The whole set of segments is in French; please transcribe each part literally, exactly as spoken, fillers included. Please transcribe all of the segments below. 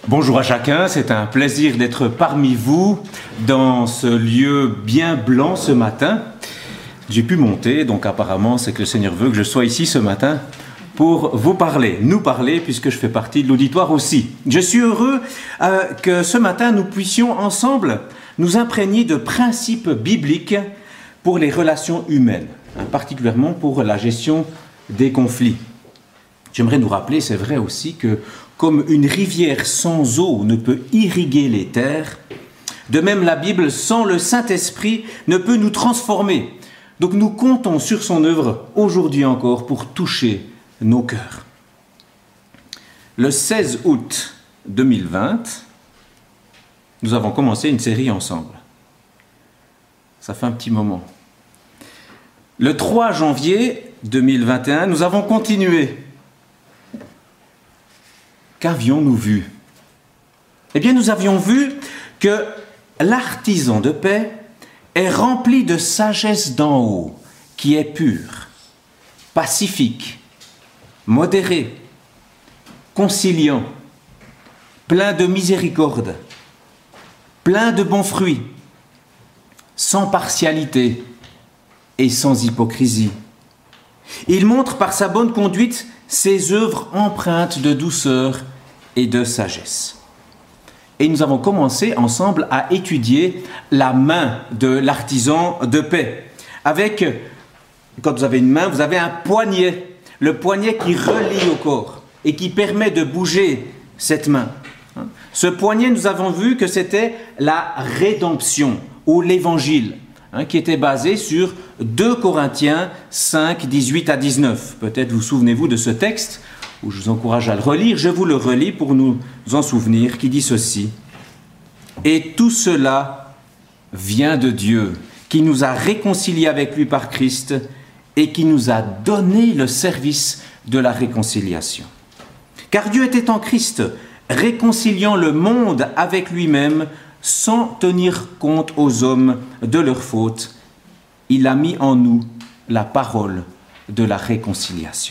Bonjour à chacun, c'est un plaisir d'être parmi vous dans ce lieu bien blanc ce matin. J'ai pu monter, donc apparemment c'est que le Seigneur veut que je sois ici ce matin pour vous parler, nous parler, puisque je fais partie de l'auditoire aussi. Je suis heureux euh, que ce matin nous puissions ensemble nous imprégner de principes bibliques pour les relations humaines, hein, particulièrement pour la gestion des conflits. J'aimerais nous rappeler, c'est vrai aussi, que comme une rivière sans eau ne peut irriguer les terres, de même la Bible sans le Saint-Esprit ne peut nous transformer. Donc nous comptons sur son œuvre aujourd'hui encore pour toucher nos cœurs. Le seize août deux mille vingt, nous avons commencé une série ensemble. Ça fait un petit moment. Le trois janvier deux mille vingt et un, nous avons continué. Qu'avions-nous vu ? Eh bien, nous avions vu que l'artisan de paix est rempli de sagesse d'en haut, qui est pure, pacifique, modéré, conciliant, plein de miséricorde, plein de bons fruits, sans partialité et sans hypocrisie. Il montre par sa bonne conduite ses œuvres empreintes de douceur et de sagesse. Et nous avons commencé ensemble à étudier la main de l'artisan de paix. Avec, quand vous avez une main, vous avez un poignet, le poignet qui relie au corps et qui permet de bouger cette main. Ce poignet, nous avons vu que c'était la rédemption ou l'évangile, hein, qui était basé sur deux Corinthiens cinq, dix-huit à dix-neuf. Peut-être vous souvenez-vous de ce texte, où je vous encourage à le relire. Je vous le relis pour nous en souvenir, qui dit ceci. « Et tout cela vient de Dieu, qui nous a réconciliés avec lui par Christ et qui nous a donné le service de la réconciliation. Car Dieu était en Christ, réconciliant le monde avec lui-même, sans tenir compte aux hommes de leurs fautes. Il a mis en nous la parole de la réconciliation. »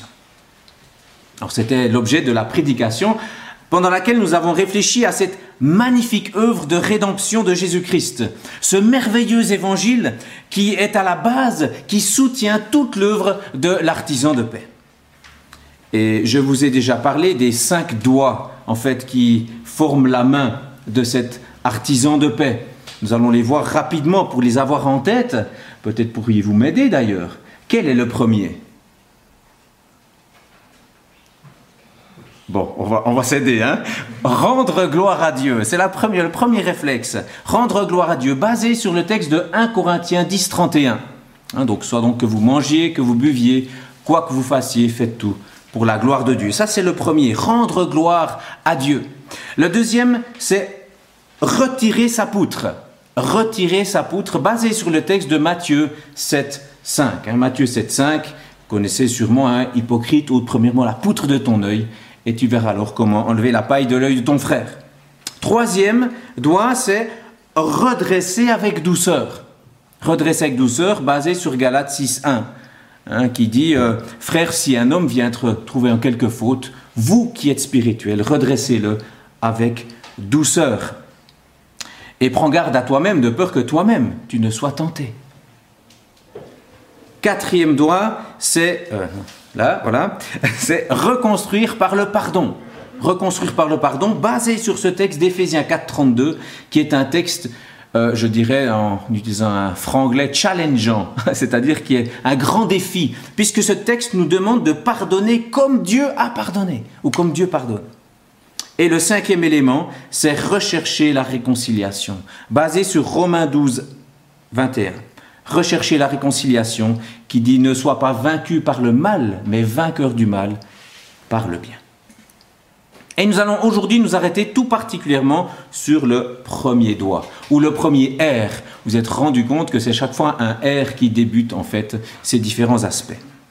Alors c'était l'objet de la prédication pendant laquelle nous avons réfléchi à cette magnifique œuvre de rédemption de Jésus-Christ, ce merveilleux évangile qui est à la base, qui soutient toute l'œuvre de l'artisan de paix. Et je vous ai déjà parlé des cinq doigts en fait qui forment la main de cet artisan de paix. Nous allons les voir rapidement pour les avoir en tête. Peut-être pourriez-vous m'aider d'ailleurs. Quel est le premier ? Bon, on va, on va s'aider, hein. Rendre gloire à Dieu, c'est la première, le premier réflexe. Rendre gloire à Dieu, basé sur le texte de premier Corinthiens dix, trente et un. Hein, donc, soit donc que vous mangiez, que vous buviez, quoi que vous fassiez, faites tout pour la gloire de Dieu. Ça, c'est le premier, rendre gloire à Dieu. Le deuxième, c'est retirer sa poutre. Retirer sa poutre, basé sur le texte de Matthieu sept, cinq. Hein, Matthieu sept, cinq, vous connaissez sûrement, hein, hypocrite, ôte premièrement la poutre de ton œil, et tu verras alors comment enlever la paille de l'œil de ton frère. Troisième doigt, c'est redresser avec douceur. Redresser avec douceur, basé sur Galates six, un, hein, qui dit euh, « Frère, si un homme vient te trouver en quelque faute, vous qui êtes spirituels, redressez-le avec douceur. Et prends garde à toi-même, de peur que toi-même, tu ne sois tenté. » Quatrième doigt, c'est... Euh, Là, voilà, c'est reconstruire par le pardon. Reconstruire par le pardon, basé sur ce texte d'Éphésiens quatre, trente-deux, qui est un texte, euh, je dirais, en utilisant un franglais, challengeant, c'est-à-dire qui est un grand défi, puisque ce texte nous demande de pardonner comme Dieu a pardonné, ou comme Dieu pardonne. Et le cinquième élément, c'est rechercher la réconciliation, basé sur Romains douze, vingt et un. Rechercher la réconciliation qui dit « Ne sois pas vaincu par le mal, mais vainqueur du mal par le bien. » Et nous allons aujourd'hui nous arrêter tout particulièrement sur le premier doigt, ou le premier R. Vous êtes rendu compte que c'est chaque fois un R qui débute en fait ces différents aspects.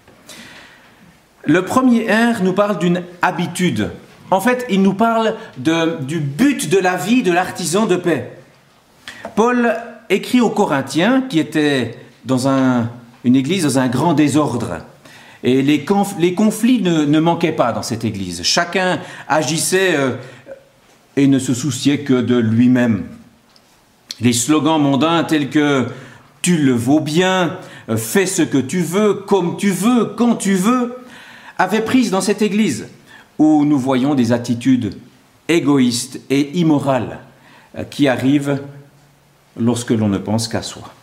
Le premier R nous parle d'une habitude. En fait, il nous parle de, du but de la vie de l'artisan de paix. Paul écrit aux Corinthiens, qui étaient dans un, une église dans un grand désordre. Et les, conf, les conflits ne, ne manquaient pas dans cette église. Chacun agissait euh, et ne se souciait que de lui-même. Les slogans mondains tels que « tu le vaux bien »,« fais ce que tu veux, comme tu veux, quand tu veux » avaient prise dans cette église où nous voyons des attitudes égoïstes et immorales qui arrivent lorsque l'on ne pense qu'à soi.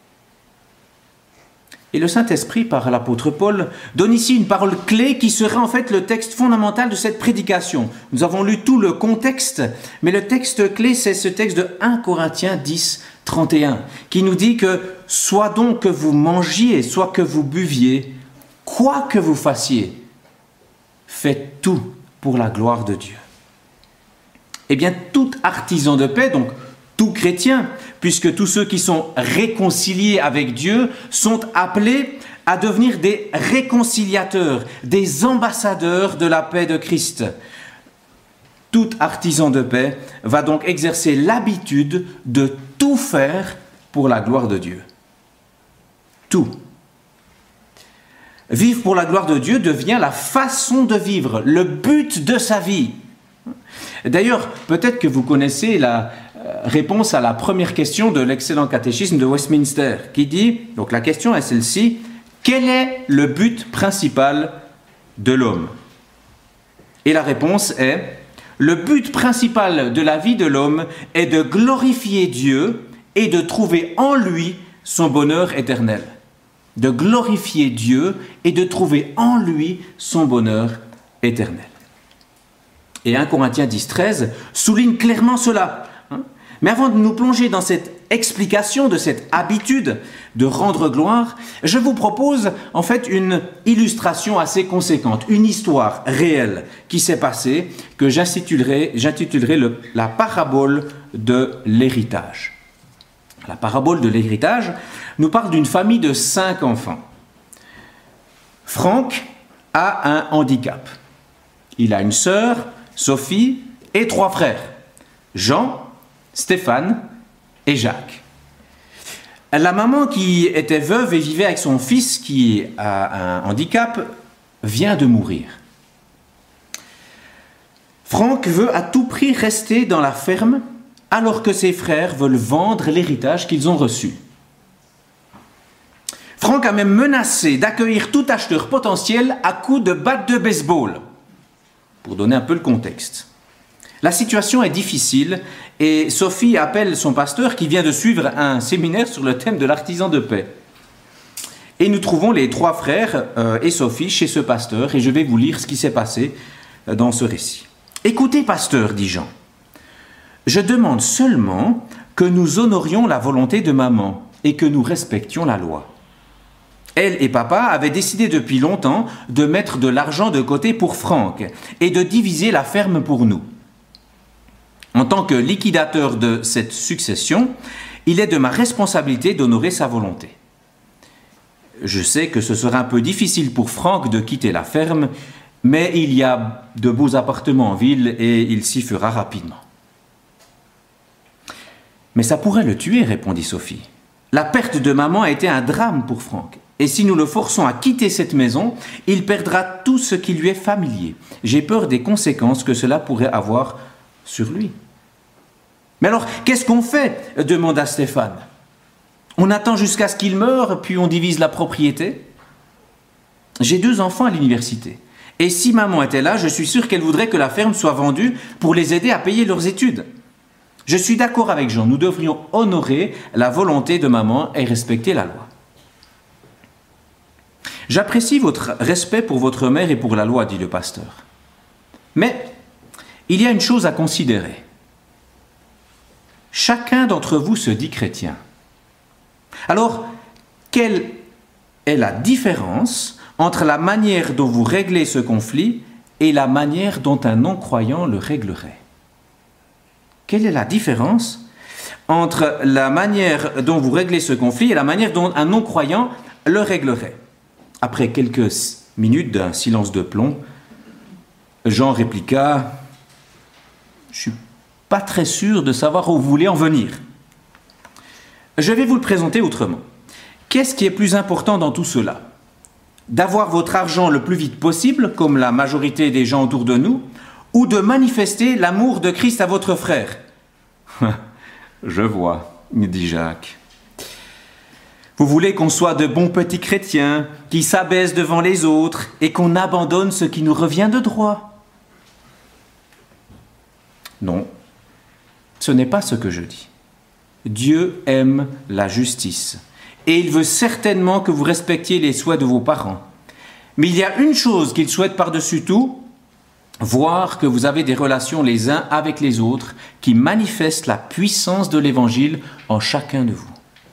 Et le Saint-Esprit, par l'apôtre Paul, donne ici une parole clé qui sera en fait le texte fondamental de cette prédication. Nous avons lu tout le contexte, mais le texte clé, c'est ce texte de un Corinthiens dix, trente et un, qui nous dit que « soit donc que vous mangiez, soit que vous buviez, quoi que vous fassiez, faites tout pour la gloire de Dieu. » Eh bien, tout artisan de paix, donc tout chrétien, puisque tous ceux qui sont réconciliés avec Dieu sont appelés à devenir des réconciliateurs, des ambassadeurs de la paix de Christ. Tout artisan de paix va donc exercer l'habitude de tout faire pour la gloire de Dieu. Tout. Vivre pour la gloire de Dieu devient la façon de vivre, le but de sa vie. D'ailleurs, peut-être que vous connaissez la réponse à la première question de l'excellent catéchisme de Westminster, qui dit, donc la question est celle-ci, quel est le but principal de l'homme? Et la réponse est, le but principal de la vie de l'homme est de glorifier Dieu et de trouver en lui son bonheur éternel. De glorifier Dieu et de trouver en lui son bonheur éternel. Et un Corinthiens dix, treize souligne clairement cela. Mais avant de nous plonger dans cette explication de cette habitude de rendre gloire, je vous propose en fait une illustration assez conséquente, une histoire réelle qui s'est passée, que j'intitulerai, j'intitulerai le, la parabole de l'héritage. La parabole de l'héritage nous parle d'une famille de cinq enfants. Franck a un handicap. Il a une sœur, Sophie, et trois frères, Jean, Stéphane et Jacques. La maman qui était veuve et vivait avec son fils qui a un handicap vient de mourir. Franck veut à tout prix rester dans la ferme alors que ses frères veulent vendre l'héritage qu'ils ont reçu. Franck a même menacé d'accueillir tout acheteur potentiel à coups de batte de baseball, pour donner un peu le contexte. La situation est difficile et Sophie appelle son pasteur qui vient de suivre un séminaire sur le thème de l'artisan de paix. Et nous trouvons les trois frères euh, et Sophie chez ce pasteur et je vais vous lire ce qui s'est passé dans ce récit. « Écoutez, pasteur, dit Jean, je demande seulement que nous honorions la volonté de maman et que nous respections la loi. Elle et papa avaient décidé depuis longtemps de mettre de l'argent de côté pour Franck et de diviser la ferme pour nous. En tant que liquidateur de cette succession, il est de ma responsabilité d'honorer sa volonté. Je sais que ce sera un peu difficile pour Franck de quitter la ferme, mais il y a de beaux appartements en ville et il s'y fera rapidement. » « Mais ça pourrait le tuer, répondit Sophie. La perte de maman a été un drame pour Franck. Et si nous le forçons à quitter cette maison, il perdra tout ce qui lui est familier. J'ai peur des conséquences que cela pourrait avoir sur lui. » « Mais alors, qu'est-ce qu'on fait ?» demanda Stéphane. « On attend jusqu'à ce qu'il meure, puis on divise la propriété ? J'ai deux enfants à l'université. Et si maman était là, je suis sûr qu'elle voudrait que la ferme soit vendue pour les aider à payer leurs études. Je suis d'accord avec Jean, nous devrions honorer la volonté de maman et respecter la loi. » « J'apprécie votre respect pour votre mère et pour la loi, dit le pasteur. Mais il y a une chose à considérer. Chacun d'entre vous se dit chrétien. Alors, quelle est la différence entre la manière dont vous réglez ce conflit et la manière dont un non-croyant le réglerait ? Quelle est la différence entre la manière dont vous réglez ce conflit et la manière dont un non-croyant le réglerait ? Après quelques minutes d'un silence de plomb, Jean répliqua « Je suis pas très sûr de savoir où vous voulez en venir. Je vais vous le présenter autrement. Qu'est-ce qui est plus important dans tout cela ? D'avoir votre argent le plus vite possible, comme la majorité des gens autour de nous, ou de manifester l'amour de Christ à votre frère. Je vois, dit Jacques. Vous voulez qu'on soit de bons petits chrétiens, qui s'abaissent devant les autres et qu'on abandonne ce qui nous revient de droit. Non, ce n'est pas ce que je dis. Dieu aime la justice et il veut certainement que vous respectiez les souhaits de vos parents. Mais il y a une chose qu'il souhaite par-dessus tout, voir que vous avez des relations les uns avec les autres qui manifestent la puissance de l'Évangile en chacun de vous.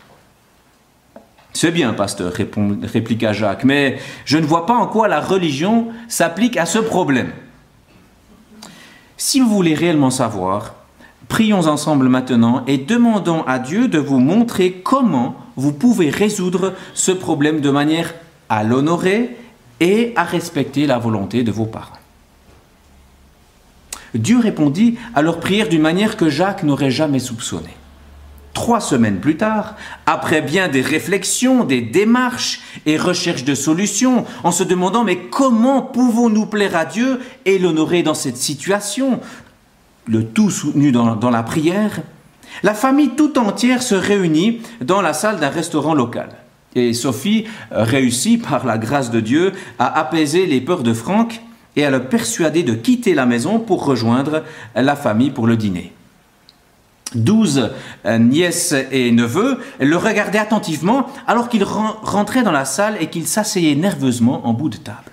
C'est bien, pasteur, répond, répliqua Jacques, mais je ne vois pas en quoi la religion s'applique à ce problème. Si vous voulez réellement savoir, prions ensemble maintenant et demandons à Dieu de vous montrer comment vous pouvez résoudre ce problème de manière à l'honorer et à respecter la volonté de vos parents. Dieu répondit à leur prière d'une manière que Jacques n'aurait jamais soupçonnée. Trois semaines plus tard, après bien des réflexions, des démarches et recherches de solutions, en se demandant « mais comment pouvons-nous plaire à Dieu et l'honorer dans cette situation ?» Le tout soutenu dans, dans la prière, la famille tout entière se réunit dans la salle d'un restaurant local. Et Sophie réussit, par la grâce de Dieu, à apaiser les peurs de Franck et à le persuader de quitter la maison pour rejoindre la famille pour le dîner. Douze nièces et neveux le regardaient attentivement alors qu'il rentrait dans la salle et qu'il s'asseyait nerveusement en bout de table.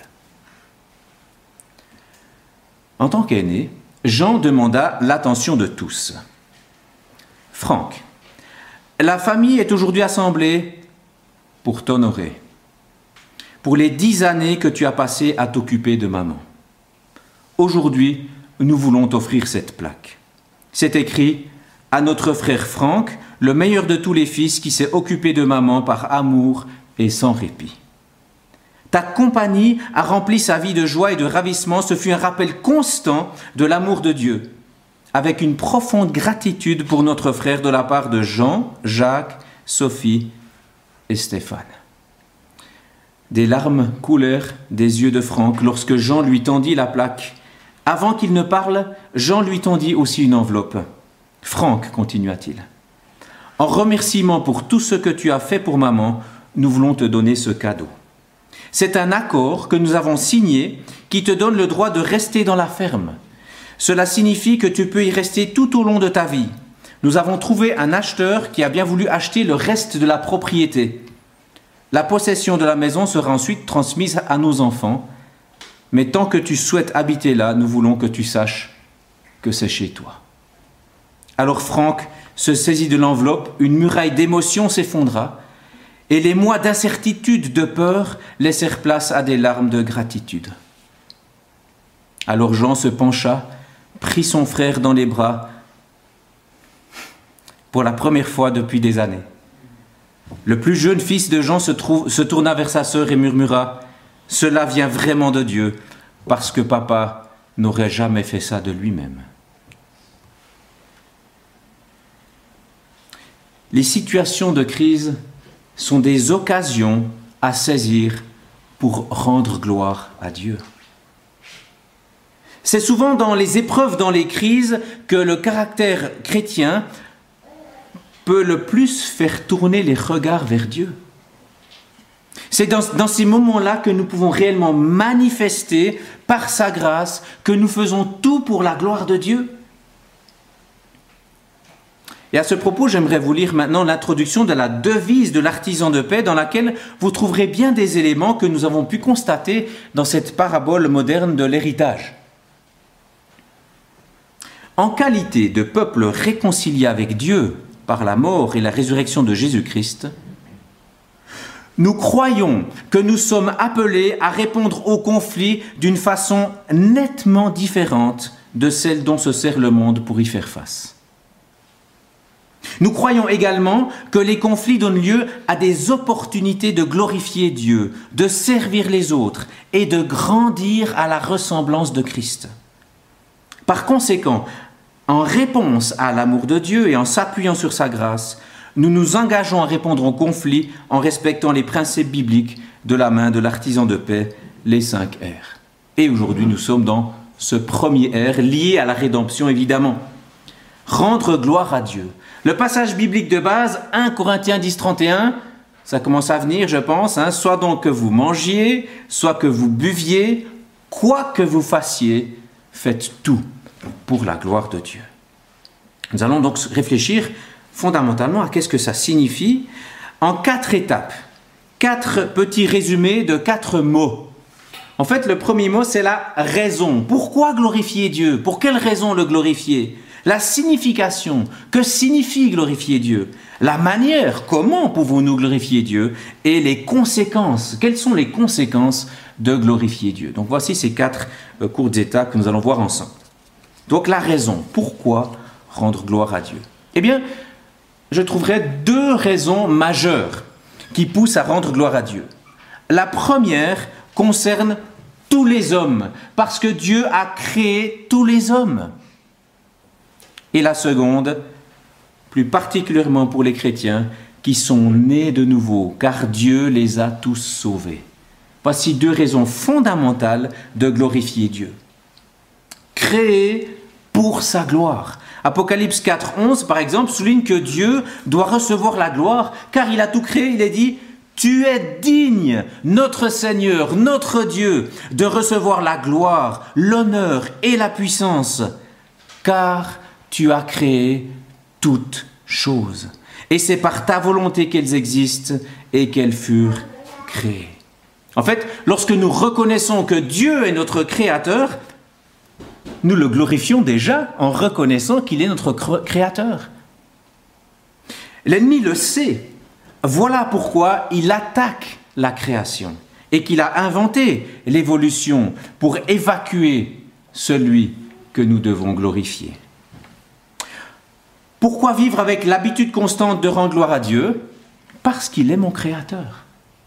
En tant qu'aîné, Jean demanda l'attention de tous. « Franck, la famille est aujourd'hui assemblée pour t'honorer, pour les dix années que tu as passées à t'occuper de maman. Aujourd'hui, nous voulons t'offrir cette plaque. C'est écrit « À notre frère Franck, le meilleur de tous les fils qui s'est occupé de maman par amour et sans répit. Ta compagnie a rempli sa vie de joie et de ravissement. Ce fut un rappel constant de l'amour de Dieu, avec une profonde gratitude pour notre frère de la part de Jean, Jacques, Sophie et Stéphane. » Des larmes coulèrent des yeux de Franck lorsque Jean lui tendit la plaque. Avant qu'il ne parle, Jean lui tendit aussi une enveloppe. « Franck, continua-t-il, en remerciement pour tout ce que tu as fait pour maman, nous voulons te donner ce cadeau. C'est un accord que nous avons signé qui te donne le droit de rester dans la ferme. Cela signifie que tu peux y rester tout au long de ta vie. Nous avons trouvé un acheteur qui a bien voulu acheter le reste de la propriété. La possession de la maison sera ensuite transmise à nos enfants. Mais tant que tu souhaites habiter là, nous voulons que tu saches que c'est chez toi. » Alors Franck se saisit de l'enveloppe, une muraille d'émotion s'effondra, et les mois d'incertitude, de peur, laissèrent place à des larmes de gratitude. Alors Jean se pencha, prit son frère dans les bras, pour la première fois depuis des années. Le plus jeune fils de Jean se, trouve, se tourna vers sa sœur et murmura « Cela vient vraiment de Dieu, parce que papa n'aurait jamais fait ça de lui-même. » Les situations de crise sont des occasions à saisir pour rendre gloire à Dieu. C'est souvent dans les épreuves, dans les crises, que le caractère chrétien peut le plus faire tourner les regards vers Dieu. C'est dans, dans ces moments-là que nous pouvons réellement manifester, par sa grâce, que nous faisons tout pour la gloire de Dieu. Et à ce propos, j'aimerais vous lire maintenant l'introduction de la devise de l'artisan de paix, dans laquelle vous trouverez bien des éléments que nous avons pu constater dans cette parabole moderne de l'héritage. En qualité de peuple réconcilié avec Dieu par la mort et la résurrection de Jésus-Christ, nous croyons que nous sommes appelés à répondre aux conflits d'une façon nettement différente de celle dont se sert le monde pour y faire face. Nous croyons également que les conflits donnent lieu à des opportunités de glorifier Dieu, de servir les autres et de grandir à la ressemblance de Christ. Par conséquent, en réponse à l'amour de Dieu et en s'appuyant sur sa grâce, nous nous engageons à répondre aux conflits en respectant les principes bibliques de la main de l'artisan de paix, les cinq R. Et aujourd'hui, nous sommes dans ce premier R lié à la rédemption évidemment. Rendre gloire à Dieu. Le passage biblique de base, un Corinthiens dix, trente et un, ça commence à venir, je pense, hein, soit donc que vous mangiez, soit que vous buviez, quoi que vous fassiez, faites tout pour la gloire de Dieu. Nous allons donc réfléchir fondamentalement à qu'est-ce que ça signifie en quatre étapes, quatre petits résumés de quatre mots. En fait, le premier mot, c'est la raison. Pourquoi glorifier Dieu? Pour quelle raison le glorifier? La signification. Que signifie glorifier Dieu? La manière, comment pouvons-nous glorifier Dieu? Et les conséquences. Quelles sont les conséquences de glorifier Dieu? Donc voici ces quatre euh, courtes étapes que nous allons voir ensemble. Donc la raison. Pourquoi rendre gloire à Dieu? Eh bien, je trouverai deux raisons majeures qui poussent à rendre gloire à Dieu. La première concerne tous les hommes, parce que Dieu a créé tous les hommes. Et la seconde, plus particulièrement pour les chrétiens, qui sont nés de nouveau, car Dieu les a tous sauvés. Voici deux raisons fondamentales de glorifier Dieu. Créé pour sa gloire. Apocalypse quatre, onze, par exemple, souligne que Dieu doit recevoir la gloire, car il a tout créé. Il est dit, « Tu es digne, notre Seigneur, notre Dieu, de recevoir la gloire, l'honneur et la puissance, car tu as créé toutes choses. Et c'est par ta volonté qu'elles existent et qu'elles furent créées. » En fait, lorsque nous reconnaissons que Dieu est notre Créateur, nous le glorifions déjà en reconnaissant qu'il est notre Créateur. L'ennemi le sait. Voilà pourquoi il attaque la création et qu'il a inventé l'évolution pour évacuer celui que nous devons glorifier. Pourquoi vivre avec l'habitude constante de rendre gloire à Dieu? Parce qu'il est mon Créateur.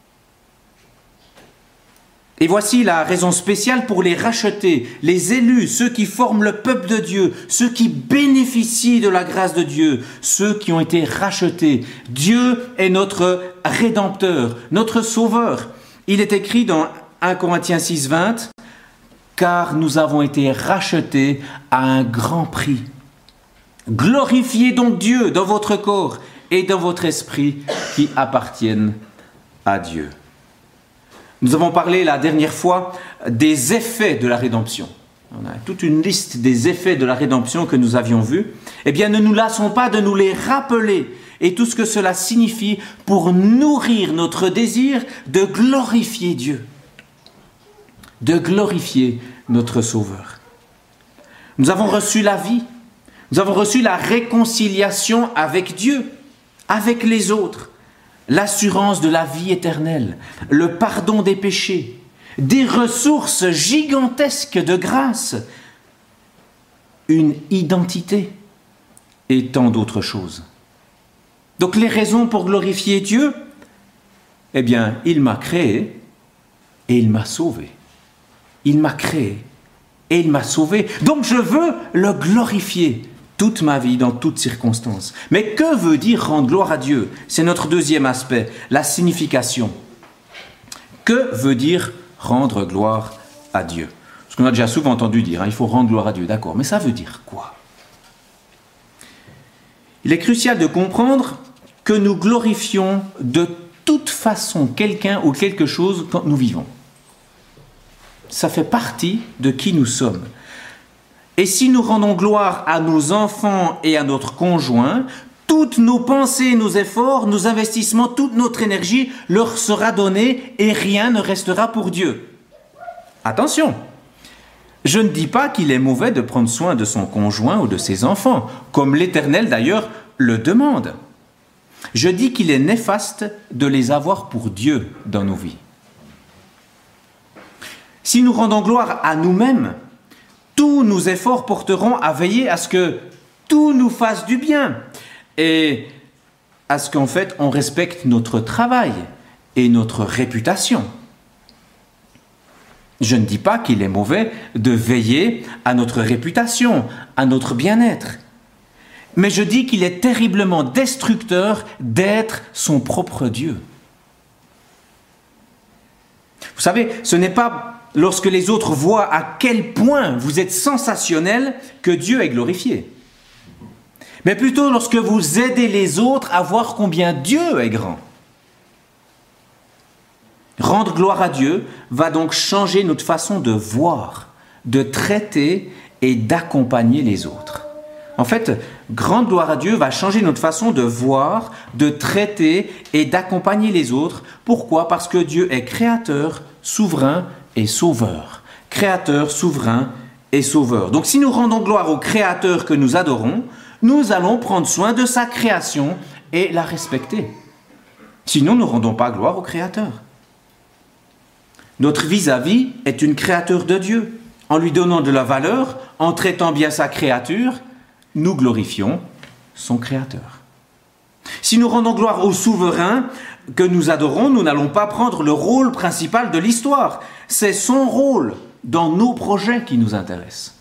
Et voici la raison spéciale pour les racheter, les élus, ceux qui forment le peuple de Dieu, ceux qui bénéficient de la grâce de Dieu, ceux qui ont été rachetés. Dieu est notre Rédempteur, notre Sauveur. Il est écrit dans un Corinthiens six, vingt, « Car nous avons été rachetés à un grand prix. Glorifiez donc Dieu dans votre corps et dans votre esprit qui appartiennent à Dieu. » Nous avons parlé la dernière fois des effets de la rédemption. On a toute une liste des effets de la rédemption que nous avions vus. Eh bien, ne nous lassons pas de nous les rappeler et tout ce que cela signifie pour nourrir notre désir de glorifier Dieu, de glorifier notre Sauveur. Nous avons reçu la vie, nous avons reçu la réconciliation avec Dieu, avec les autres, l'assurance de la vie éternelle, le pardon des péchés, des ressources gigantesques de grâce, une identité et tant d'autres choses. Donc les raisons pour glorifier Dieu, eh bien, il m'a créé et il m'a sauvé. Il m'a créé et il m'a sauvé. Donc je veux le glorifier toute ma vie, dans toutes circonstances. Mais que veut dire rendre gloire à Dieu? C'est notre deuxième aspect, la signification. Que veut dire rendre gloire à Dieu? Ce qu'on a déjà souvent entendu dire, hein, il faut rendre gloire à Dieu, d'accord, mais ça veut dire quoi? Il est crucial de comprendre que nous glorifions de toute façon quelqu'un ou quelque chose quand nous vivons. Ça fait partie de qui nous sommes. Et si nous rendons gloire à nos enfants et à notre conjoint, toutes nos pensées, nos efforts, nos investissements, toute notre énergie leur sera donnée et rien ne restera pour Dieu. Attention, je ne dis pas qu'il est mauvais de prendre soin de son conjoint ou de ses enfants, comme l'Éternel d'ailleurs le demande. Je dis qu'il est néfaste de les avoir pour Dieu dans nos vies. Si nous rendons gloire à nous-mêmes, tous nos efforts porteront à veiller à ce que tout nous fasse du bien et à ce qu'en fait on respecte notre travail et notre réputation. Je ne dis pas qu'il est mauvais de veiller à notre réputation, à notre bien-être, mais je dis qu'il est terriblement destructeur d'être son propre Dieu. Vous savez, ce n'est pas lorsque les autres voient à quel point vous êtes sensationnel que Dieu est glorifié, mais plutôt lorsque vous aidez les autres à voir combien Dieu est grand. Rendre gloire à Dieu va donc changer notre façon de voir, de traiter et d'accompagner les autres. En fait, rendre gloire à Dieu va changer notre façon de voir, de traiter et d'accompagner les autres. Pourquoi ? Parce que Dieu est créateur, souverain et sauveur. Créateur, souverain et sauveur. Donc si nous rendons gloire au Créateur que nous adorons, nous allons prendre soin de sa création et la respecter. Sinon, nous ne rendons pas gloire au Créateur. Notre vis-à-vis est une créature de Dieu. En lui donnant de la valeur, en traitant bien sa créature, nous glorifions son Créateur. Si nous rendons gloire au souverain que nous adorons, nous n'allons pas prendre le rôle principal de l'histoire. C'est son rôle dans nos projets qui nous intéressent.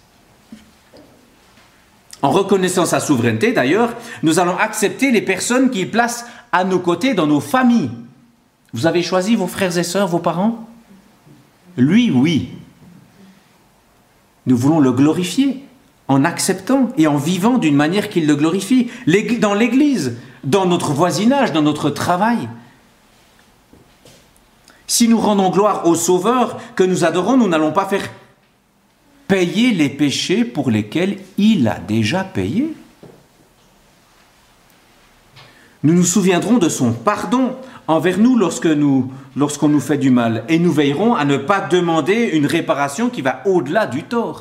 En reconnaissant sa souveraineté, d'ailleurs, nous allons accepter les personnes qu'il place à nos côtés dans nos familles. Vous avez choisi vos frères et sœurs, vos parents ? Lui, oui. Nous voulons le glorifier en acceptant et en vivant d'une manière qu'il le glorifie. Dans l'Église, dans notre voisinage, dans notre travail. Si nous rendons gloire au Sauveur que nous adorons, nous n'allons pas faire payer les péchés pour lesquels il a déjà payé. Nous nous souviendrons de son pardon envers nous lorsque nous, lorsqu'on nous fait du mal, et nous veillerons à ne pas demander une réparation qui va au-delà du tort.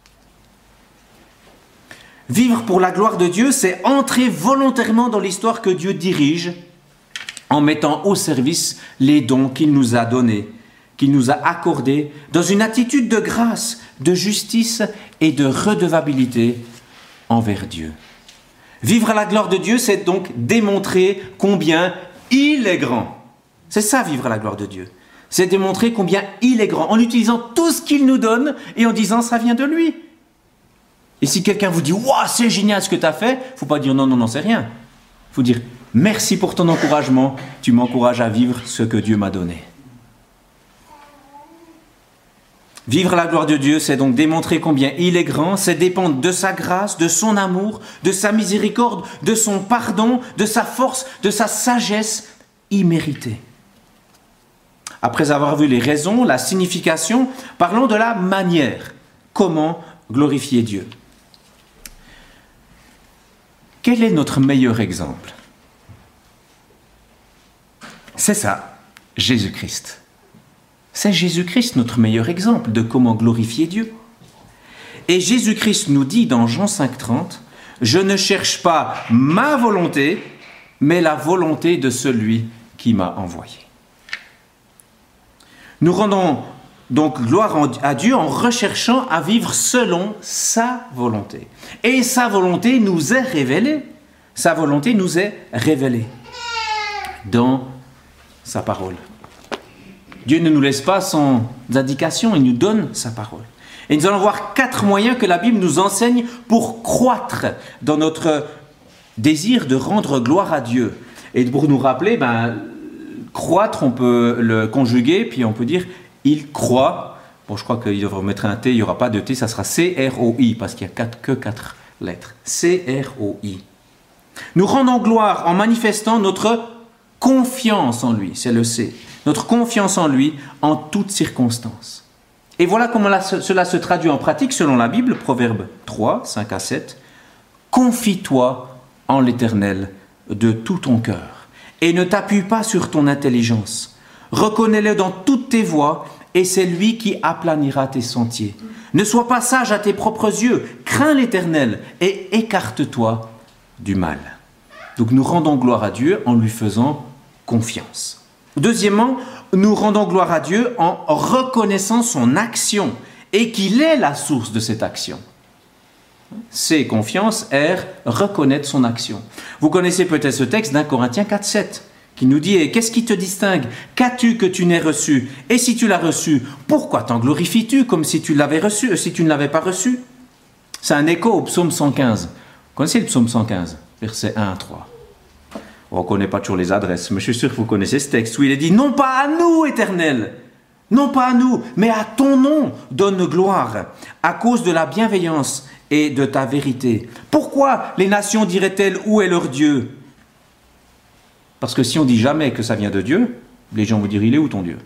Vivre pour la gloire de Dieu, c'est entrer volontairement dans l'histoire que Dieu dirige en mettant au service les dons qu'il nous a donnés, qu'il nous a accordés, dans une attitude de grâce, de justice et de redevabilité envers Dieu. Vivre à la gloire de Dieu, c'est donc démontrer combien il est grand. C'est ça, vivre à la gloire de Dieu. C'est démontrer combien il est grand, en utilisant tout ce qu'il nous donne et en disant ça vient de lui. Et si quelqu'un vous dit « Waouh, c'est génial ce que tu as fait », il ne faut pas dire « Non, non, non, c'est rien ». Il faut dire « Merci pour ton encouragement, tu m'encourages à vivre ce que Dieu m'a donné ». Vivre à la gloire de Dieu, c'est donc démontrer combien il est grand, c'est dépendre de sa grâce, de son amour, de sa miséricorde, de son pardon, de sa force, de sa sagesse imméritée. Après avoir vu les raisons, la signification, parlons de la manière. Comment glorifier Dieu ? Quel est notre meilleur exemple ? C'est ça, Jésus-Christ. C'est Jésus-Christ notre meilleur exemple de comment glorifier Dieu. Et Jésus-Christ nous dit dans Jean cinq trente, « Je ne cherche pas ma volonté, mais la volonté de celui qui m'a envoyé. » Nous rendons donc gloire à Dieu en recherchant à vivre selon sa volonté. Et sa volonté nous est révélée. Sa volonté nous est révélée dans sa parole. Dieu ne nous laisse pas sans indication, il nous donne sa parole. Et nous allons voir quatre moyens que la Bible nous enseigne pour croître dans notre désir de rendre gloire à Dieu. Et pour nous rappeler, ben, croître, on peut le conjuguer, puis on peut dire « il croit ». Bon, je crois qu'il devrait mettre un T, il n'y aura pas de T, ça sera C R O I, parce qu'il n'y a quatre, que quatre lettres. C R O I. Nous rendons gloire en manifestant notre confiance en lui, c'est le C. Notre confiance en lui en toutes circonstances. Et voilà comment la, cela se traduit en pratique selon la Bible, Proverbe trois, cinq à sept. « Confie-toi en l'Éternel de tout ton cœur et ne t'appuie pas sur ton intelligence. Reconnais-le dans toutes tes voies et c'est lui qui aplanira tes sentiers. Ne sois pas sage à tes propres yeux, crains l'Éternel et écarte-toi du mal. » Donc nous rendons gloire à Dieu en lui faisant confiance. Deuxièmement, nous rendons gloire à Dieu en reconnaissant son action et qu'il est la source de cette action. C, confiance, R, reconnaître son action. Vous connaissez peut-être ce texte d'un Corinthiens quatre sept qui nous dit « Qu'est-ce qui te distingue ? Qu'as-tu que tu n'aies reçu ? Et si tu l'as reçu, pourquoi t'en glorifies-tu comme si tu l'avais reçu, si tu ne l'avais pas reçu ?» C'est un écho au psaume cent quinze. Vous connaissez le psaume cent quinze, versets un à trois. On ne connaît pas toujours les adresses, mais je suis sûr que vous connaissez ce texte où il est dit « Non pas à nous, Éternel, Non pas à nous, mais à ton nom donne gloire, à cause de la bienveillance et de ta vérité. Pourquoi les nations diraient-elles où est leur Dieu? Parce que si on dit jamais que ça vient de Dieu, les gens vont dire il est où ton Dieu?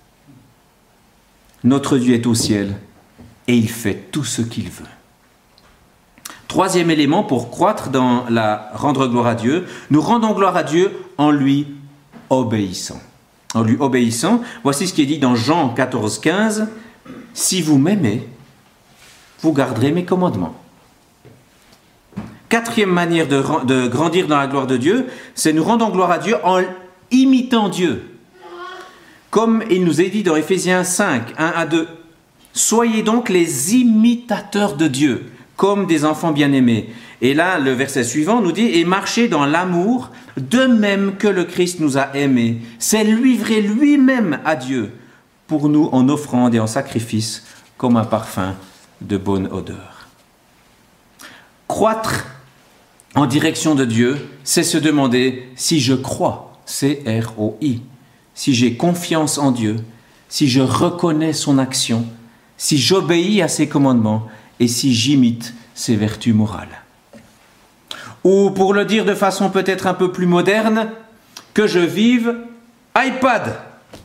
Notre Dieu est au ciel et il fait tout ce qu'il veut. Troisième élément pour croître dans la rendre gloire à Dieu, nous rendons gloire à Dieu en lui obéissant. En lui obéissant, voici ce qui est dit dans Jean quatorze, quinze. Si vous m'aimez, vous garderez mes commandements. Quatrième manière de, de grandir dans la gloire de Dieu, c'est nous rendons gloire à Dieu en imitant Dieu. Comme il nous est dit dans Éphésiens cinq, un à deux. Soyez donc les imitateurs de Dieu, comme des enfants bien-aimés. Et là, le verset suivant nous dit, et marchez dans l'amour, de même que le Christ nous a aimés. C'est livrer lui-même à Dieu, pour nous en offrande et en sacrifice, comme un parfum de bonne odeur. Croître en direction de Dieu, c'est se demander si je crois, C R O I, si j'ai confiance en Dieu, si je reconnais son action, si j'obéis à ses commandements et si j'imite ses vertus morales. Ou pour le dire de façon peut-être un peu plus moderne, que je vive iPad.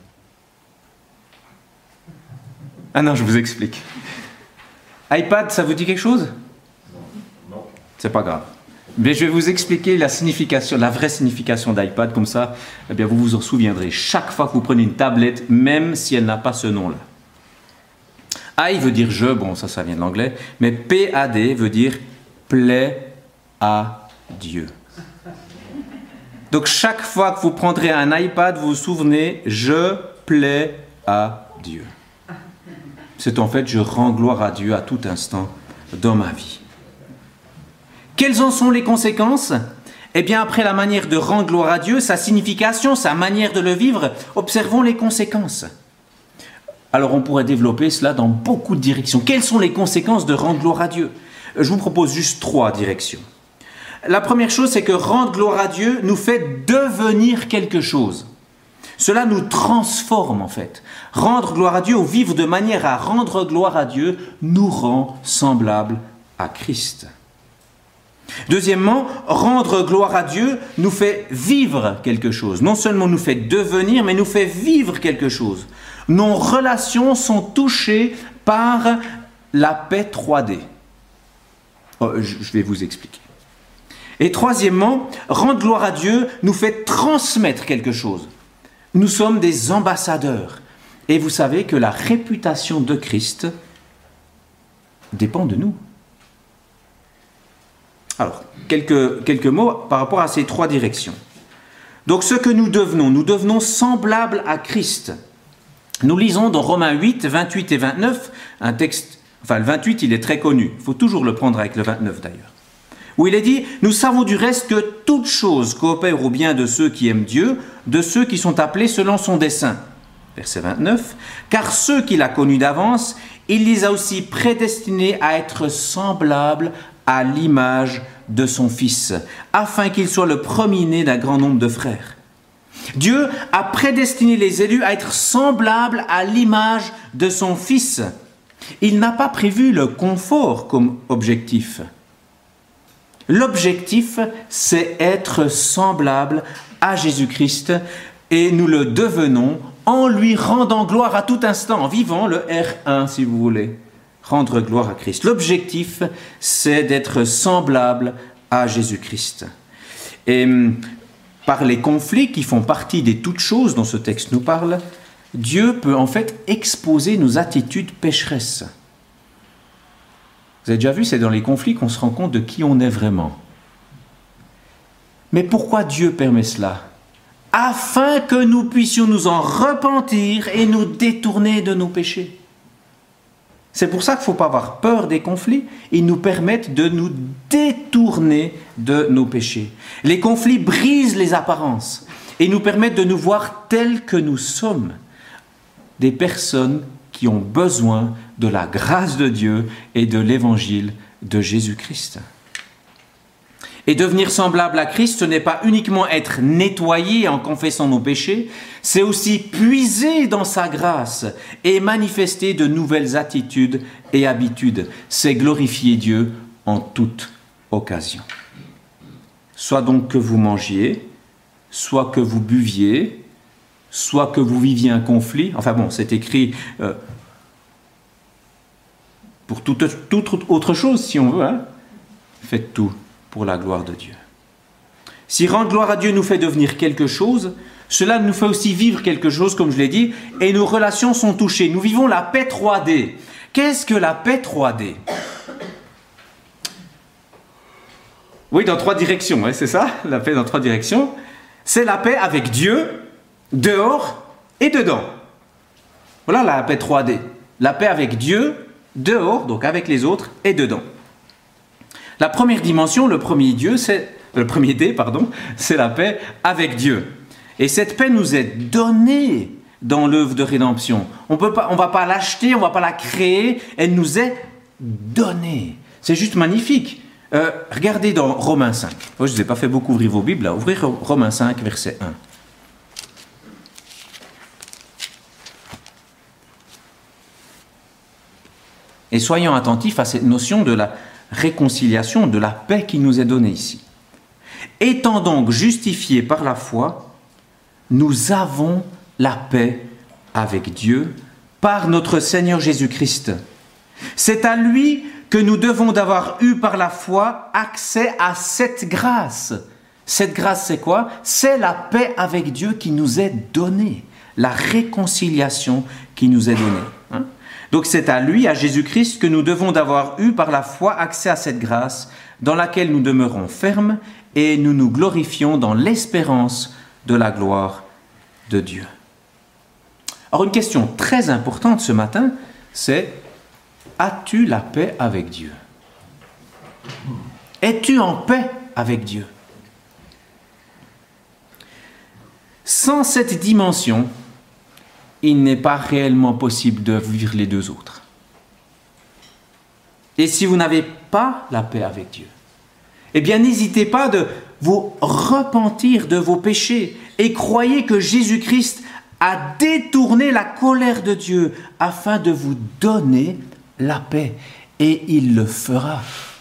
Ah non, je vous explique. iPad, ça vous dit quelque chose? Non. C'est pas grave. Mais je vais vous expliquer la signification, la vraie signification d'iPad, comme ça, eh bien, vous vous en souviendrez. Chaque fois que vous prenez une tablette, même si elle n'a pas ce nom-là. I veut dire je, bon, ça, ça vient de l'anglais, mais P A D veut dire plaît à Dieu. Donc, chaque fois que vous prendrez un iPad, vous vous souvenez, je plais à Dieu. C'est en fait, je rends gloire à Dieu à tout instant dans ma vie. Quelles en sont les conséquences? Eh bien, après la manière de rendre gloire à Dieu, sa signification, sa manière de le vivre, observons les conséquences. Alors, on pourrait développer cela dans beaucoup de directions. Quelles sont les conséquences de rendre gloire à Dieu? Je vous propose juste trois directions. La première chose, c'est que rendre gloire à Dieu nous fait devenir quelque chose. Cela nous transforme en fait. Rendre gloire à Dieu ou vivre de manière à rendre gloire à Dieu nous rend semblables à Christ. Deuxièmement, rendre gloire à Dieu nous fait vivre quelque chose. Non seulement nous fait devenir, mais nous fait vivre quelque chose. Nos relations sont touchées par la paix trois D. Oh, je vais vous expliquer. Et troisièmement, rendre gloire à Dieu nous fait transmettre quelque chose. Nous sommes des ambassadeurs. Et vous savez que la réputation de Christ dépend de nous. Alors, quelques, quelques mots par rapport à ces trois directions. Donc, ce que nous devenons, nous devenons semblables à Christ. Nous lisons dans Romains huit, vingt-huit et vingt-neuf, un texte, enfin le vingt-huit, il est très connu, il faut toujours le prendre avec le vingt-neuf d'ailleurs, où il est dit « Nous savons du reste que toute chose coopère au bien de ceux qui aiment Dieu, de ceux qui sont appelés selon son dessein. » Verset vingt-neuf. « Car ceux qu'il a connus d'avance, il les a aussi prédestinés à être semblables à l'image de son Fils, afin qu'il soit le premier-né d'un grand nombre de frères. » Dieu a prédestiné les élus à être semblables à l'image de son Fils. Il n'a pas prévu le confort comme objectif. L'objectif, c'est être semblable à Jésus-Christ et nous le devenons en lui rendant gloire à tout instant, en vivant le R un si vous voulez, rendre gloire à Christ. L'objectif, c'est d'être semblable à Jésus-Christ. Et par les conflits qui font partie des toutes choses dont ce texte nous parle, Dieu peut en fait exposer nos attitudes pécheresses. Vous avez déjà vu, c'est dans les conflits qu'on se rend compte de qui on est vraiment. Mais pourquoi Dieu permet cela? Afin que nous puissions nous en repentir et nous détourner de nos péchés. C'est pour ça qu'il ne faut pas avoir peur des conflits. Ils nous permettent de nous détourner de nos péchés. Les conflits brisent les apparences et nous permettent de nous voir tels que nous sommes. Des personnes qui ont besoin de la grâce de Dieu et de l'évangile de Jésus-Christ. Et devenir semblable à Christ, ce n'est pas uniquement être nettoyé en confessant nos péchés, c'est aussi puiser dans sa grâce et manifester de nouvelles attitudes et habitudes. C'est glorifier Dieu en toute occasion. Soit donc que vous mangiez, soit que vous buviez, soit que vous viviez un conflit. Enfin bon, c'est écrit euh, pour toute, toute autre chose si on veut. Hein. Faites tout pour la gloire de Dieu. Si rendre gloire à Dieu nous fait devenir quelque chose, cela nous fait aussi vivre quelque chose, comme je l'ai dit, et nos relations sont touchées. Nous vivons la paix trois D. Qu'est-ce que la paix trois D ? Oui, dans trois directions, hein, c'est ça, la paix dans trois directions. C'est la paix avec Dieu, dehors et dedans. Voilà la paix trois D. La paix avec Dieu, dehors, donc avec les autres, et dedans. La première dimension, le premier Dieu, c'est le premier D, pardon, c'est la paix avec Dieu. Et cette paix nous est donnée dans l'œuvre de rédemption. On peut pas, on va pas l'acheter, on va pas la créer, elle nous est donnée. C'est juste magnifique. Euh, regardez dans Romains cinq. Moi, je ne vous ai pas fait beaucoup ouvrir vos Bibles, là. Ouvrez Romains cinq, verset un. Et soyons attentifs à cette notion de la réconciliation, de la paix qui nous est donnée ici. Étant donc justifiés par la foi, nous avons la paix avec Dieu par notre Seigneur Jésus-Christ. C'est à lui que nous devons d'avoir eu par la foi accès à cette grâce. Cette grâce, c'est quoi ? C'est la paix avec Dieu qui nous est donnée, la réconciliation qui nous est donnée. Hein ? Donc c'est à lui, à Jésus-Christ, que nous devons d'avoir eu par la foi accès à cette grâce dans laquelle nous demeurons fermes et nous nous glorifions dans l'espérance de la gloire de Dieu. Alors une question très importante ce matin, c'est: as-tu la paix avec Dieu ? Es-tu en paix avec Dieu ? Sans cette dimension, il n'est pas réellement possible de vivre les deux autres. Et si vous n'avez pas la paix avec Dieu, eh bien n'hésitez pas de vous repentir de vos péchés et croyez que Jésus-Christ a détourné la colère de Dieu afin de vous donner la paix. Et il le fera.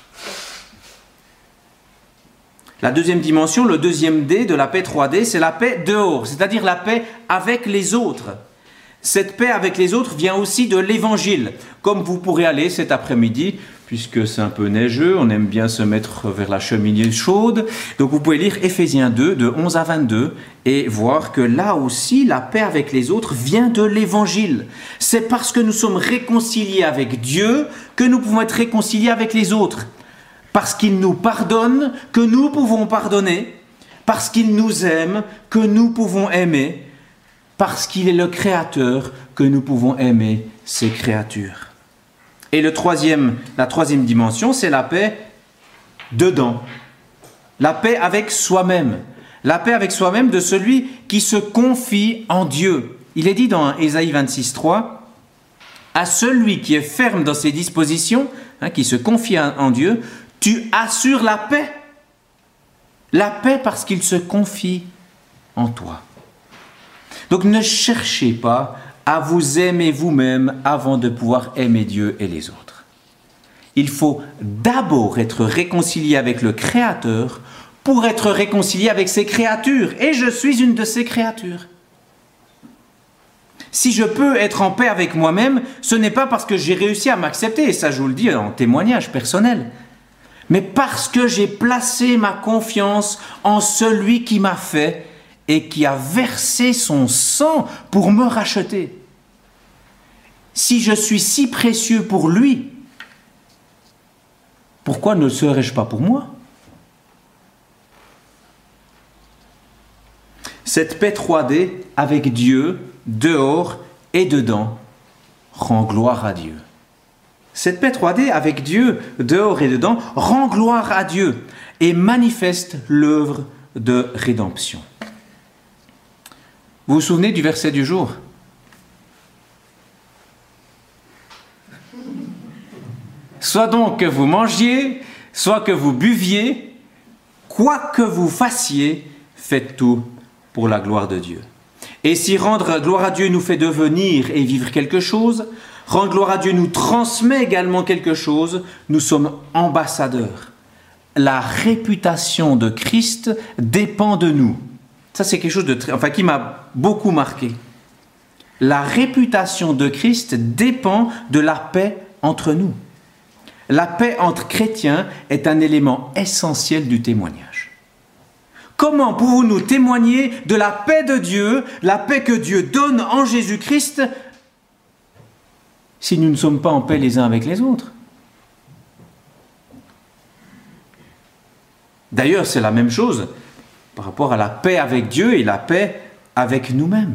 La deuxième dimension, le deuxième D de la paix trois D, c'est la paix dehors, c'est-à-dire la paix avec les autres. Cette paix avec les autres vient aussi de l'Évangile, comme vous pourrez aller cet après-midi, puisque c'est un peu neigeux, on aime bien se mettre vers la cheminée chaude. Donc vous pouvez lire Éphésiens deux, de onze à vingt-deux, et voir que là aussi, la paix avec les autres vient de l'Évangile. C'est parce que nous sommes réconciliés avec Dieu que nous pouvons être réconciliés avec les autres. Parce qu'il nous pardonne que nous pouvons pardonner. Parce qu'il nous aime que nous pouvons aimer. Parce qu'il est le Créateur que nous pouvons aimer ses créatures. Et le troisième, la troisième dimension, c'est la paix dedans. La paix avec soi-même. La paix avec soi-même de celui qui se confie en Dieu. Il est dit dans Ésaïe vingt-six, trois, « À celui qui est ferme dans ses dispositions, hein, qui se confie en Dieu, tu assures la paix. » La paix parce qu'il se confie en toi. Donc ne cherchez pas à vous aimer vous-même avant de pouvoir aimer Dieu et les autres. Il faut d'abord être réconcilié avec le Créateur pour être réconcilié avec ses créatures. Et je suis une de ces créatures. Si je peux être en paix avec moi-même, ce n'est pas parce que j'ai réussi à m'accepter, et ça je vous le dis en témoignage personnel, mais parce que j'ai placé ma confiance en celui qui m'a fait et qui a versé son sang pour me racheter. Si je suis si précieux pour lui, pourquoi ne le serais-je pas pour moi ? Cette paix trois D avec Dieu, dehors et dedans, rend gloire à Dieu. Cette paix trois D avec Dieu, dehors et dedans, rend gloire à Dieu et manifeste l'œuvre de rédemption. Vous vous souvenez du verset du jour ? Soit donc que vous mangiez, soit que vous buviez, quoi que vous fassiez, faites tout pour la gloire de Dieu. Et si rendre gloire à Dieu nous fait devenir et vivre quelque chose, rendre gloire à Dieu nous transmet également quelque chose, nous sommes ambassadeurs. La réputation de Christ dépend de nous. Ça, c'est quelque chose de très, enfin, qui m'a beaucoup marqué. La réputation de Christ dépend de la paix entre nous. La paix entre chrétiens est un élément essentiel du témoignage. Comment pouvons-nous témoigner de la paix de Dieu, la paix que Dieu donne en Jésus-Christ, si nous ne sommes pas en paix les uns avec les autres? D'ailleurs, c'est la même chose par rapport à la paix avec Dieu et la paix avec nous-mêmes.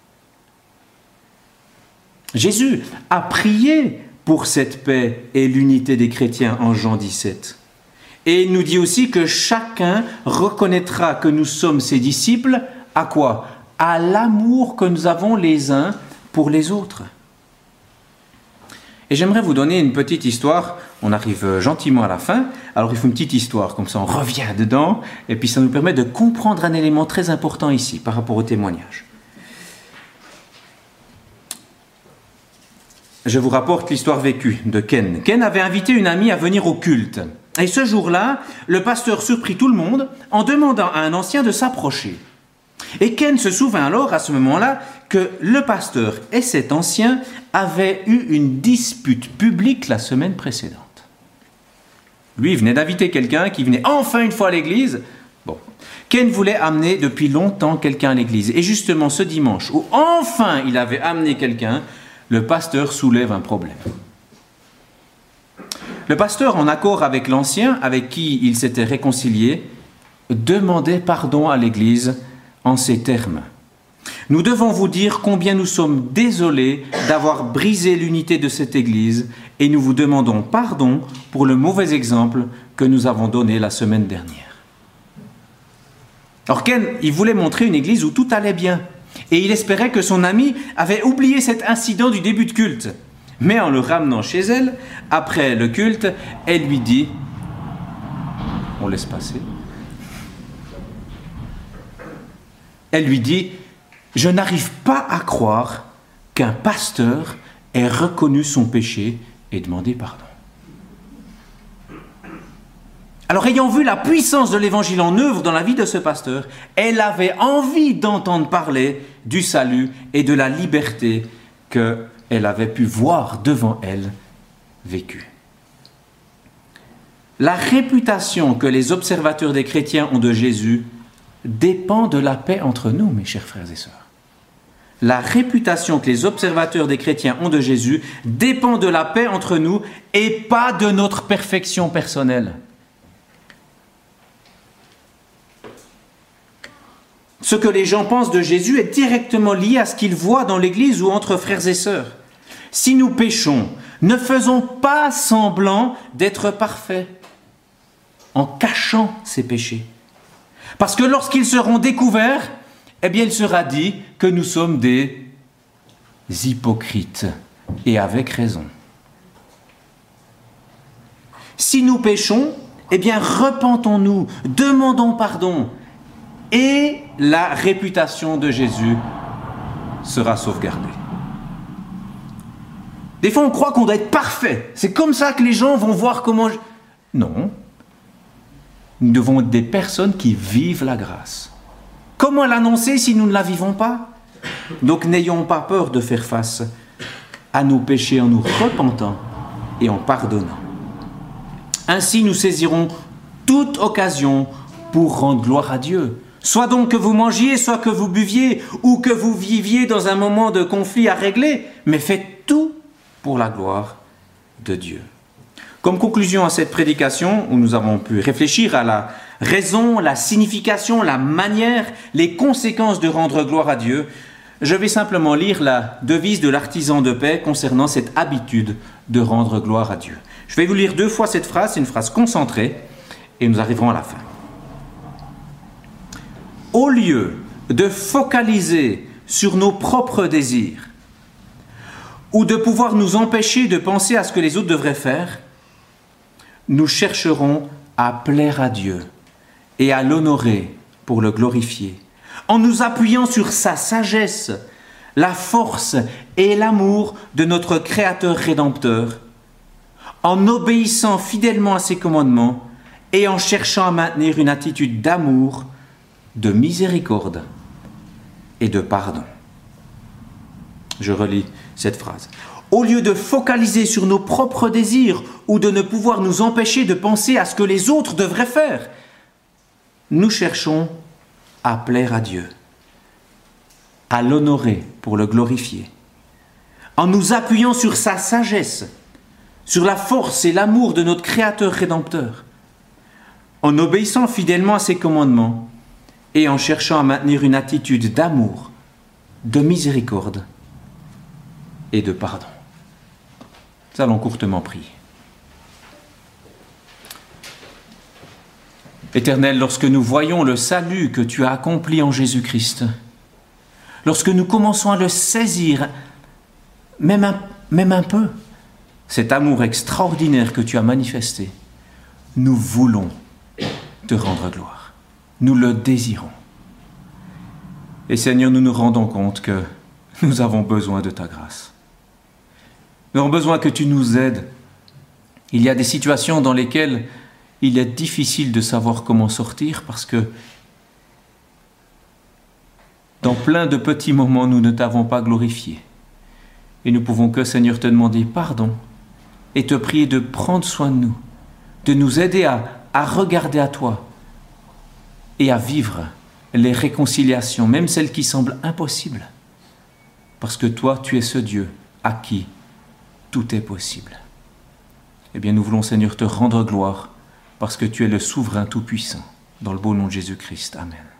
Jésus a prié pour cette paix et l'unité des chrétiens en Jean dix-sept. Et il nous dit aussi que chacun reconnaîtra que nous sommes ses disciples à quoi? À l'amour que nous avons les uns pour les autres. Et j'aimerais vous donner une petite histoire. On arrive gentiment à la fin. Alors il faut une petite histoire, comme ça on revient dedans. Et puis ça nous permet de comprendre un élément très important ici par rapport au témoignage. Je vous rapporte l'histoire vécue de Ken. Ken avait invité une amie à venir au culte. Et ce jour-là, le pasteur surprit tout le monde en demandant à un ancien de s'approcher. Et Ken se souvint alors à ce moment-là que le pasteur et cet ancien avaient eu une dispute publique la semaine précédente. Lui, il venait d'inviter quelqu'un qui venait enfin une fois à l'église. Bon, Ken voulait amener depuis longtemps quelqu'un à l'église. Et justement, ce dimanche, où enfin il avait amené quelqu'un, le pasteur soulève un problème. Le pasteur, en accord avec l'ancien, avec qui il s'était réconcilié, demandait pardon à l'église en ces termes. « Nous devons vous dire combien nous sommes désolés d'avoir brisé l'unité de cette église et nous vous demandons pardon pour le mauvais exemple que nous avons donné la semaine dernière. » Alors Ken, il voulait montrer une église où tout allait bien. Et il espérait que son amie avait oublié cet incident du début de culte. Mais en le ramenant chez elle, après le culte, elle lui dit, on laisse passer, elle lui dit, je n'arrive pas à croire qu'un pasteur ait reconnu son péché et demandé pardon. Alors, ayant vu la puissance de l'évangile en œuvre dans la vie de ce pasteur, elle avait envie d'entendre parler du salut et de la liberté qu'elle avait pu voir devant elle vécue. La réputation que les observateurs des chrétiens ont de Jésus dépend de la paix entre nous, mes chers frères et sœurs. La réputation que les observateurs des chrétiens ont de Jésus dépend de la paix entre nous et pas de notre perfection personnelle. Ce que les gens pensent de Jésus est directement lié à ce qu'ils voient dans l'Église ou entre frères et sœurs. Si nous péchons, ne faisons pas semblant d'être parfaits en cachant ces péchés. Parce que lorsqu'ils seront découverts, eh bien il sera dit que nous sommes des hypocrites, et avec raison. Si nous péchons, eh bien repentons-nous, demandons pardon, et la réputation de Jésus sera sauvegardée. Des fois, on croit qu'on doit être parfait. C'est comme ça que les gens vont voir comment... Je... Non. Nous devons être des personnes qui vivent la grâce. Comment l'annoncer si nous ne la vivons pas? Donc, n'ayons pas peur de faire face à nos péchés en nous repentant et en pardonnant. Ainsi, nous saisirons toute occasion pour rendre gloire à Dieu. Soit donc que vous mangiez, soit que vous buviez, ou que vous viviez dans un moment de conflit à régler, mais faites tout pour la gloire de Dieu. Comme conclusion à cette prédication, où nous avons pu réfléchir à la raison, la signification, la manière, les conséquences de rendre gloire à Dieu, je vais simplement lire la devise de l'artisan de paix concernant cette habitude de rendre gloire à Dieu. Je vais vous lire deux fois cette phrase, c'est une phrase concentrée, et nous arriverons à la fin. Au lieu de focaliser sur nos propres désirs ou de pouvoir nous empêcher de penser à ce que les autres devraient faire, nous chercherons à plaire à Dieu et à l'honorer pour le glorifier, en nous appuyant sur sa sagesse, la force et l'amour de notre Créateur Rédempteur, en obéissant fidèlement à ses commandements et en cherchant à maintenir une attitude d'amour, de miséricorde et de pardon. Je relis cette phrase. Au lieu de focaliser sur nos propres désirs ou de ne pouvoir nous empêcher de penser à ce que les autres devraient faire, nous cherchons à plaire à Dieu, à l'honorer pour le glorifier, en nous appuyant sur sa sagesse, sur la force et l'amour de notre Créateur Rédempteur, en obéissant fidèlement à ses commandements et en cherchant à maintenir une attitude d'amour, de miséricorde et de pardon. Nous allons courtement prier. Éternel, lorsque nous voyons le salut que tu as accompli en Jésus-Christ, lorsque nous commençons à le saisir, même un, même un peu, cet amour extraordinaire que tu as manifesté, nous voulons te rendre gloire. Nous le désirons. Et Seigneur, nous nous rendons compte que nous avons besoin de ta grâce. Nous avons besoin que tu nous aides. Il y a des situations dans lesquelles il est difficile de savoir comment sortir parce que dans plein de petits moments, nous ne t'avons pas glorifié. Et nous pouvons que, Seigneur, te demander pardon et te prier de prendre soin de nous, de nous aider à, à regarder à toi et à vivre les réconciliations, même celles qui semblent impossibles. Parce que toi, tu es ce Dieu à qui tout est possible. Eh bien, nous voulons, Seigneur, te rendre gloire parce que tu es le souverain tout-puissant. Dans le beau nom de Jésus-Christ. Amen.